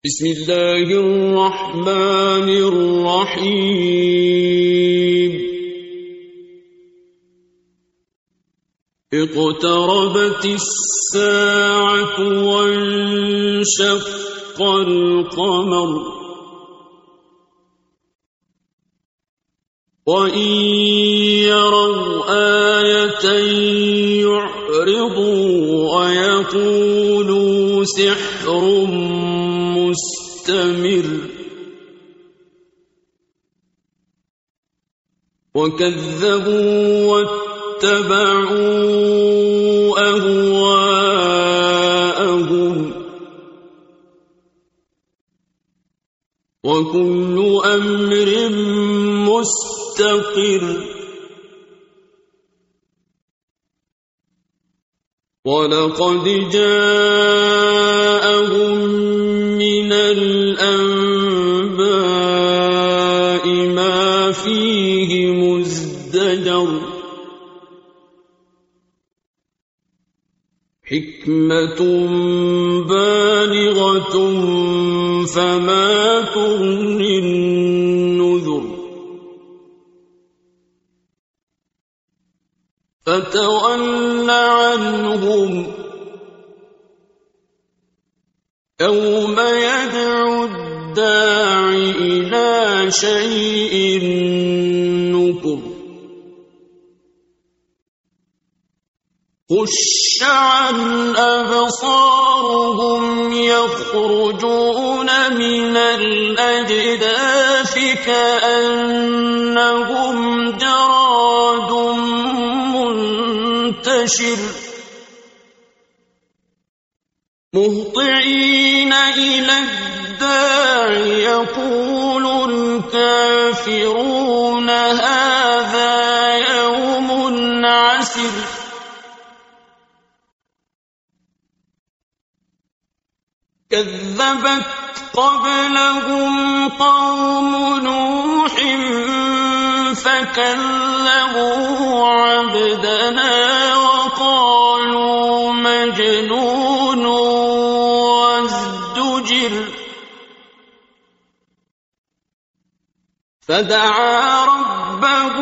بسم الله الرحمن الرحيم اقتربت الساعة وانشق القمر وإن يروا آية يعرضوا ويقولوا سحر مستمر وكذبوا واتبعوا أهواءهم وكل أمر مستقر ولقد جاءهم من الأنباء ما فيه مزدجر حكمة بالغة فما تغني النذر فتول عنهم يوم يدعو الداع إلى شيء نكر خش عن أبصارهم يخرجون من الأجداث كأنهم جراد منتشر مهطعين إلى الداع يقول الكافرون هذا يوم عسر كذبت قبلهم قوم نوح فكذبوا عبدنا وقالوا مجنون وازدجر فدعا ربه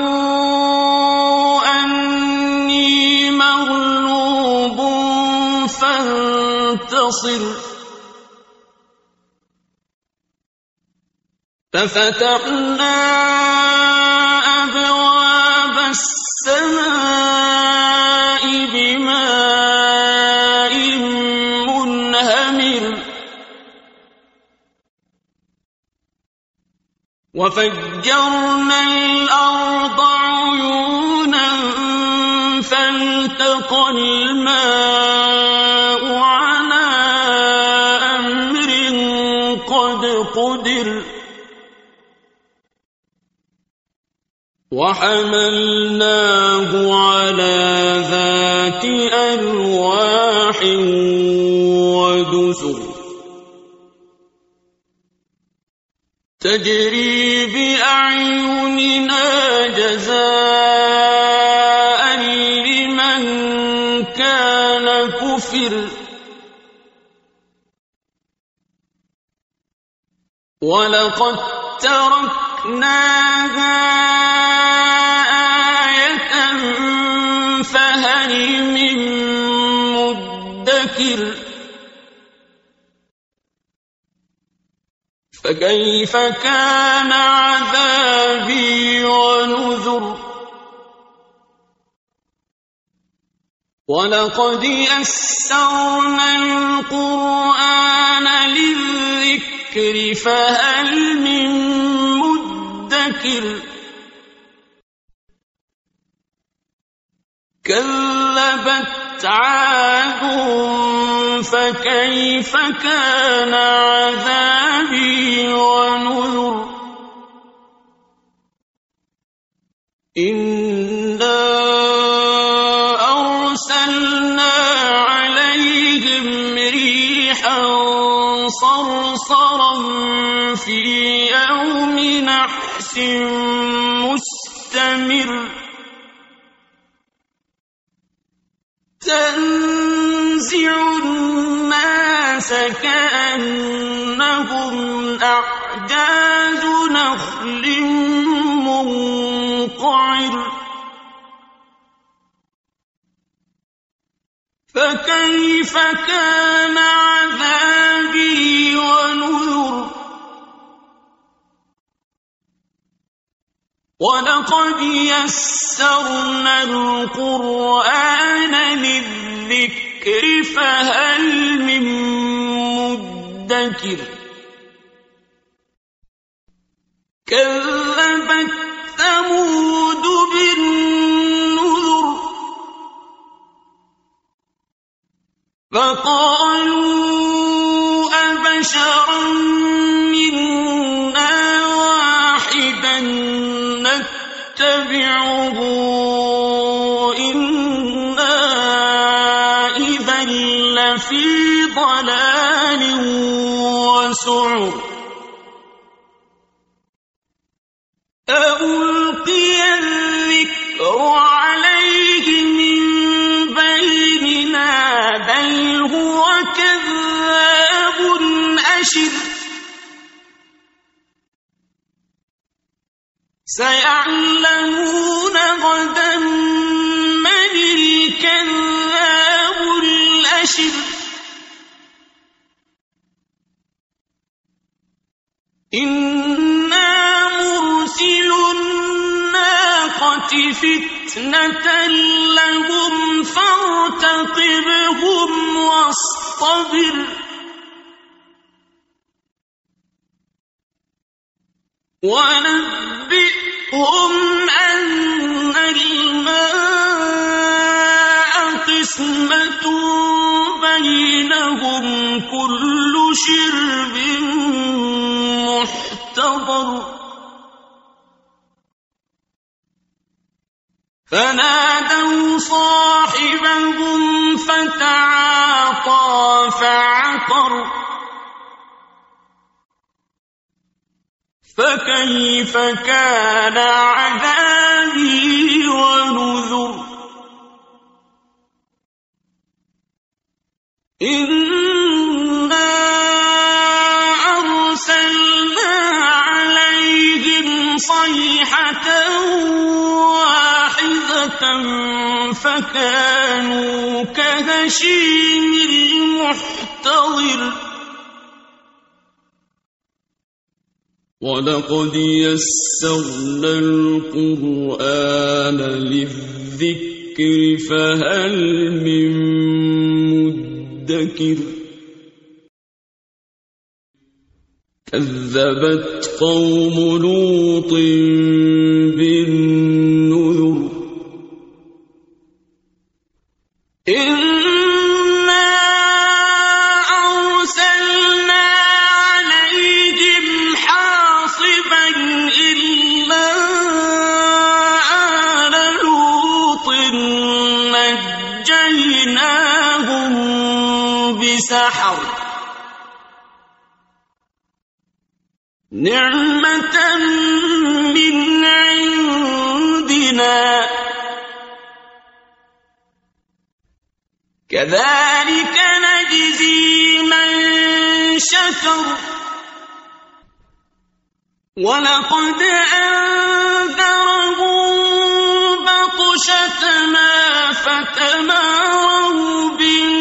أني مغلوب فانتصر ففتحنا أبواب السماء بماء منهمر وفجرنا الأرض عيونا فالتقى الماء على أمر قد قدر وحملناه على ذات ألواح ودسر تجري بأعيننا جزاء لمن كان كفر ولقد تركناها فهل من مدكر فكيف كان عذابي ونذر ولقد يسرنا القرآن للذكر فهل من مدكر كذبت عاد فكيف كان عذابي ونذر إنا أرسلنا عليهم ريحا صرصرا في يوم نحس مستمر تنزع الناس الناس كأنهم أعجاز نخل منقعر فكيف كان عذابي ونذر ولقد يسرنا القرآن للذكر فهل من مدكر كذبت ثمود بالنذر فقالوا أبشرا منا واحدا نتبعه إنا إذا لفي ضلال وسعر ألقي الذكر عليه من بيننا بل هو كذاب أشر سيعلمون غدا من الكذاب الأشر إنا مرسل الناقة فتنة لهم فارتقبهم واصطبر ونبئهم أن الماء قسمة بينهم كل شرب محتضر فنادوا صاحبهم فتعاطى فعقر فكيف كان عذابي ونذر إنا أرسلنا عليهم صيحة واحدة فكانوا كهشيم المحتضر ولقد يسرنا القرآن للذكر فهل من مدكر كذبت قوم لوط بالنذر سحر نعمة من عندنا كذلك نجزي من شكر ولقد أنذرهم بطشتنا فتماروا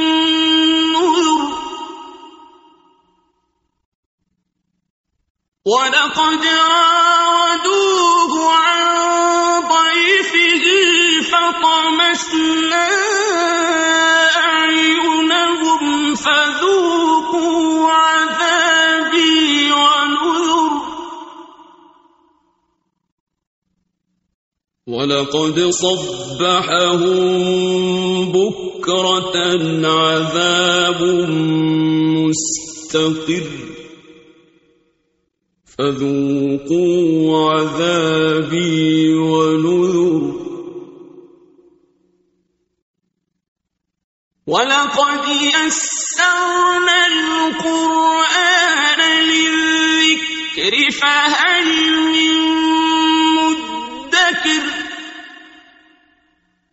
ولقد راودوه عن ضيفه فطمسنا أعينهم فذوقوا عذابي ونذر ولقد صبحهم بكرة عذاب مستقر فذوقوا عذابي ونذر ولقد يسرنا القرآن للذكر فهل من مدكر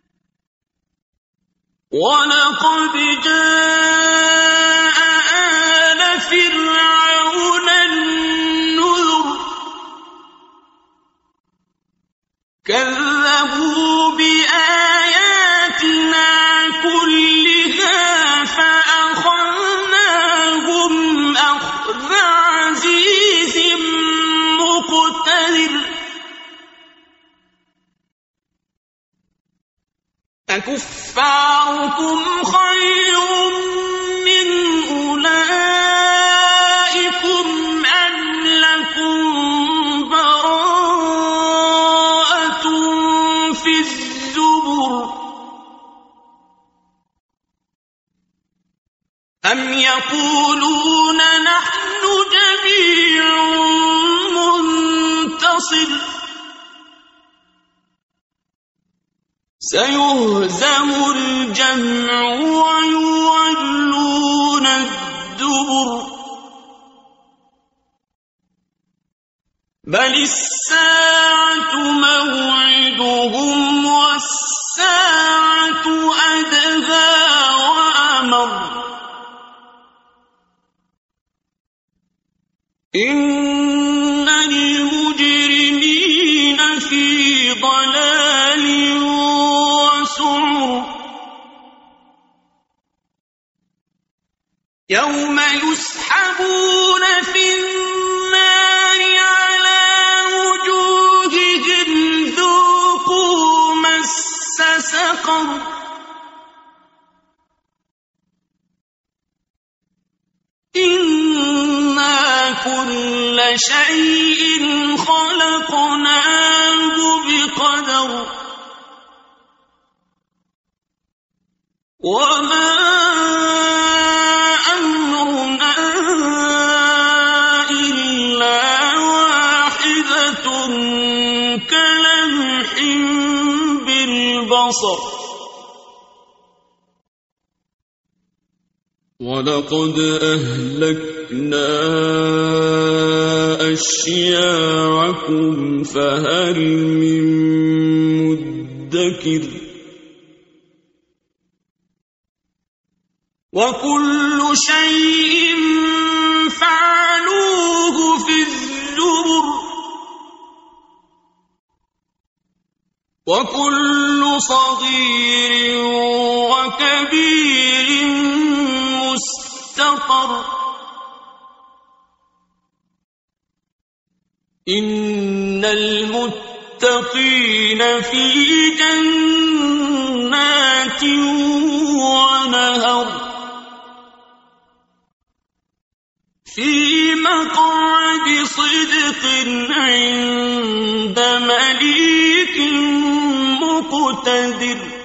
ولقد جاء أكفاركم خير من أولئكم أم لكم براءة في الزبر أم يقولون نحن جميع منتصر سيهزم الجمع ويولون الدبر بل الساعة موعدهم والساعة أدهى وأمر إن المجرمين في ضلال وسعر يوم يسحبون في النار على وجوههم ذوقوا مس سقر إنا كل شيء خلقناه بقدر وما أمرنا إلا واحدة كلمح بالبصر ولقد أهلكنا أشياعكم فهل من مدكر وكل شيء فعلوه في الزبر وكل صغير وكبير مستقر إن المتقين في جنات ونهر في مقعد صدق عند مليك مقتدر